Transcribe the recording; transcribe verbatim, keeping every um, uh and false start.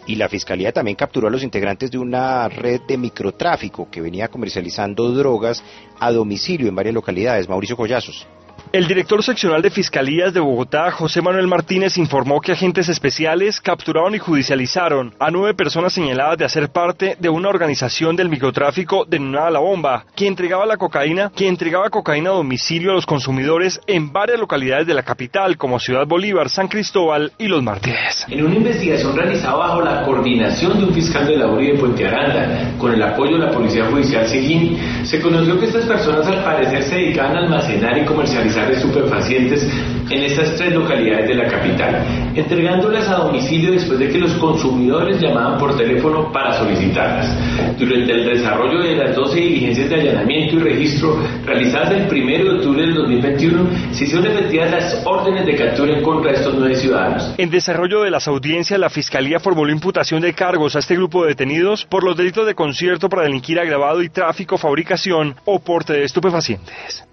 Y la Fiscalía también capturó a los integrantes de una red de microtráfico que venía comercializando drogas a domicilio en varias localidades. Mauricio Collazos. El director seccional de Fiscalías de Bogotá, José Manuel Martínez, informó que agentes especiales capturaron y judicializaron a nueve personas señaladas de hacer parte de una organización del microtráfico denominada La Bomba, que entregaba la cocaína, que entregaba cocaína a domicilio a los consumidores en varias localidades de la capital, como Ciudad Bolívar, San Cristóbal y Los Martínez. En una investigación realizada bajo la coordinación de un fiscal de la U R I de Puente Aranda, con el apoyo de la Policía Judicial Seguín, se conoció que estas personas al parecer se dedicaban a almacenar y comercializar de estupefacientes en estas tres localidades de la capital, entregándolas a domicilio después de que los consumidores llamaban por teléfono para solicitarlas. Durante el desarrollo de las doce diligencias de allanamiento y registro realizadas el primero de octubre del dos mil veintiuno, se hicieron efectivas las órdenes de captura en contra de estos nueve ciudadanos. En desarrollo de las audiencias, la Fiscalía formuló imputación de cargos a este grupo de detenidos por los delitos de concierto para delinquir agravado y tráfico, fabricación o porte de estupefacientes.